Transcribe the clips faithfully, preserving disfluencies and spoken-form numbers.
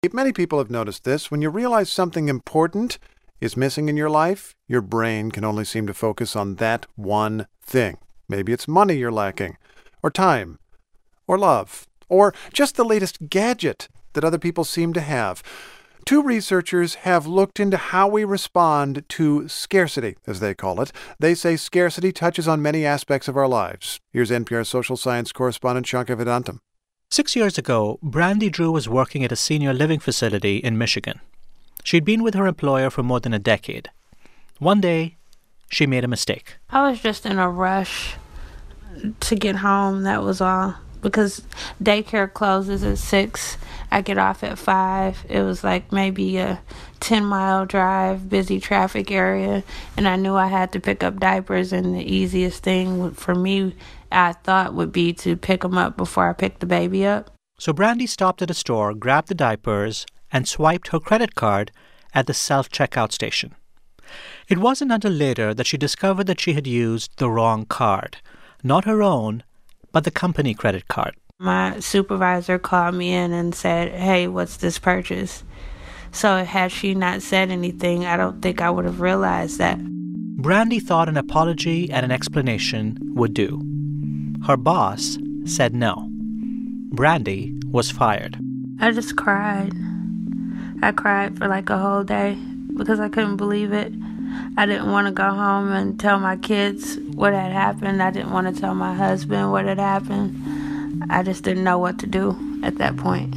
Many people have noticed this. When you realize something important is missing in your life, your brain can only seem to focus on that one thing. Maybe it's money you're lacking, or time, or love, or just the latest gadget that other people seem to have. Two researchers have looked into how we respond to scarcity, as they call it. They say scarcity touches on many aspects of our lives. Here's N P R social science correspondent Shankar Vedantam. Six years ago, Brandy Drew was working at a senior living facility in Michigan. She'd been with her employer for more than a decade. One day, she made a mistake. I was just in a rush to get home, that was all. Because daycare closes at six. I get off at five. It was like maybe a ten-mile drive, busy traffic area. And I knew I had to pick up diapers, and the easiest thing for me, I thought, would be to pick them up before I picked the baby up. So Brandy stopped at a store, grabbed the diapers, and swiped her credit card at the self-checkout station. It wasn't until later that she discovered that she had used the wrong card. Not her own, but the company credit card. My supervisor called me in and said, "Hey, what's this purchase?" So had she not said anything, I don't think I would have realized that. Brandy thought an apology and an explanation would do. Her boss said no. Brandy was fired. I just cried. I cried for like a whole day because I couldn't believe it. I didn't want to go home and tell my kids what had happened. I didn't want to tell my husband what had happened. I just didn't know what to do at that point.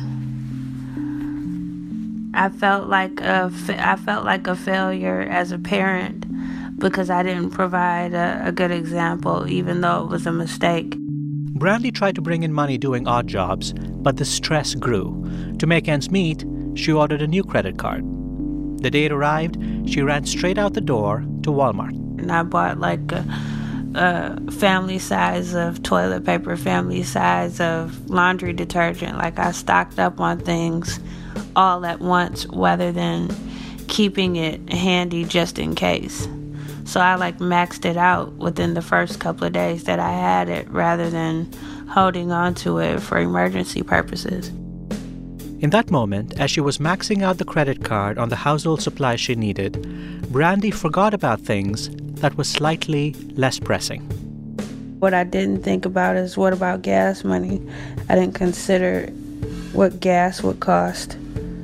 I felt like a, I felt like a failure as a parent because I didn't provide a, a good example, even though it was a mistake. Brandy tried to bring in money doing odd jobs, but the stress grew. To make ends meet, she ordered a new credit card. The day it arrived, she ran straight out the door to Walmart. And I bought like a, a family size of toilet paper, family size of laundry detergent. Like I stocked up on things all at once rather than keeping it handy just in case. So I like maxed it out within the first couple of days that I had it rather than holding on to it for emergency purposes. In that moment, as she was maxing out the credit card on the household supplies she needed, Brandy forgot about things that were slightly less pressing. What I didn't think about is what about gas money? I didn't consider what gas would cost.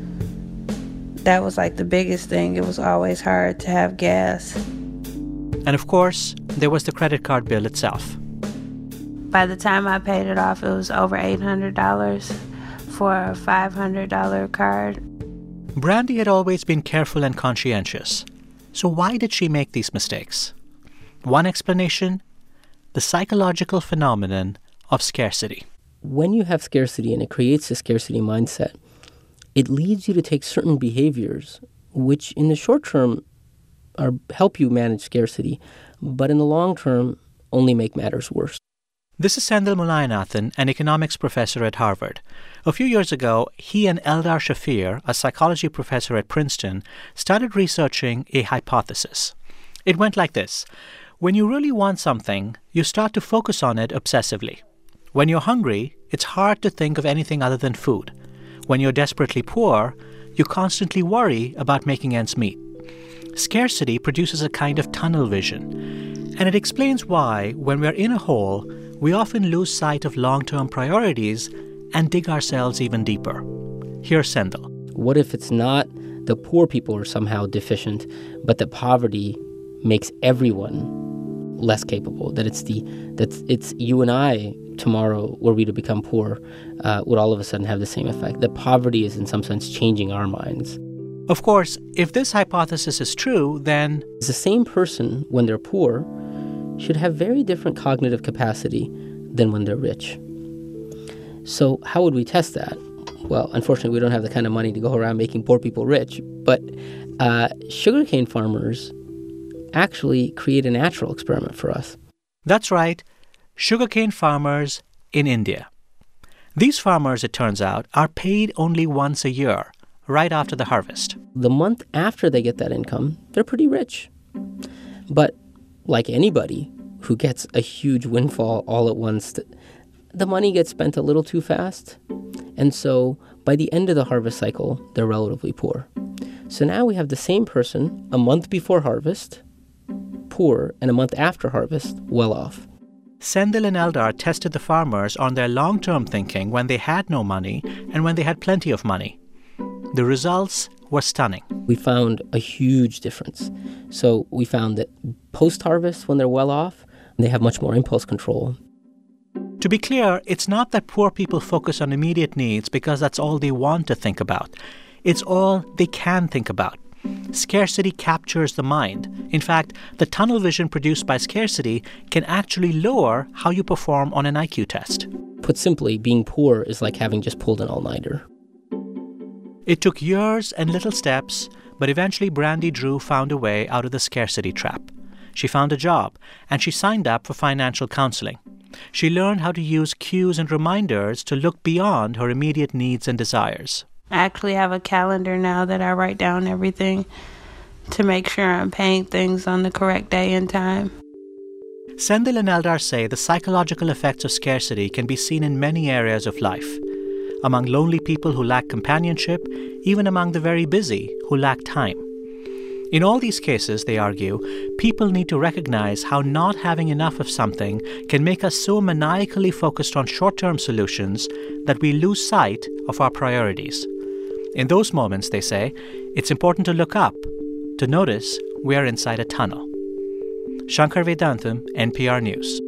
That was like the biggest thing. It was always hard to have gas. And of course, there was the credit card bill itself. By the time I paid it off, it was over eight hundred dollars for a five hundred dollars card. Brandy had always been careful and conscientious. So why did she make these mistakes? One explanation, the psychological phenomenon of scarcity. When you have scarcity and it creates a scarcity mindset, it leads you to take certain behaviors which in the short term are help you manage scarcity, but in the long term only make matters worse. This is Sendhil Mullainathan, an economics professor at Harvard. A few years ago, he and Eldar Shafir, a psychology professor at Princeton, started researching a hypothesis. It went like this. When you really want something, you start to focus on it obsessively. When you're hungry, it's hard to think of anything other than food. When you're desperately poor, you constantly worry about making ends meet. Scarcity produces a kind of tunnel vision, and it explains why, when we're in a hole, we often lose sight of long-term priorities and dig ourselves even deeper. Here's Sendhil. What if it's not the poor people are somehow deficient, but that poverty makes everyone less capable? That it's the that it's you and I tomorrow, were we to become poor, uh, would all of a sudden have the same effect. That poverty is in some sense changing our minds. Of course, if this hypothesis is true, then the same person, when they're poor, should have very different cognitive capacity than when they're rich. So how would we test that? Well, unfortunately, we don't have the kind of money to go around making poor people rich, but uh, sugarcane farmers actually create a natural experiment for us. That's right, sugarcane farmers in India. These farmers, it turns out, are paid only once a year, right after the harvest. The month after they get that income, they're pretty rich. But like anybody who gets a huge windfall all at once, the money gets spent a little too fast. And so by the end of the harvest cycle, they're relatively poor. So now we have the same person a month before harvest, poor, and a month after harvest, well off. Sendhil and Eldar tested the farmers on their long-term thinking when they had no money and when they had plenty of money. The results were stunning. We found a huge difference. So we found that post-harvest, when they're well off, they have much more impulse control. To be clear, it's not that poor people focus on immediate needs because that's all they want to think about. It's all they can think about. Scarcity captures the mind. In fact, the tunnel vision produced by scarcity can actually lower how you perform on an I Q test. Put simply, being poor is like having just pulled an all-nighter. It took years and little steps, but eventually Brandy Drew found a way out of the scarcity trap. She found a job, and she signed up for financial counseling. She learned how to use cues and reminders to look beyond her immediate needs and desires. I actually have a calendar now that I write down everything to make sure I'm paying things on the correct day and time. Sendhil and Eldar say the psychological effects of scarcity can be seen in many areas of life. Among lonely people who lack companionship, even among the very busy who lack time. In all these cases, they argue, people need to recognize how not having enough of something can make us so maniacally focused on short-term solutions that we lose sight of our priorities. In those moments, they say, it's important to look up, to notice we are inside a tunnel. Shankar Vedantam, N P R News.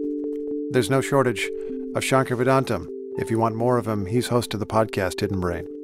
There's no shortage of Shankar Vedantam. If you want more of him, he's host of the podcast Hidden Brain.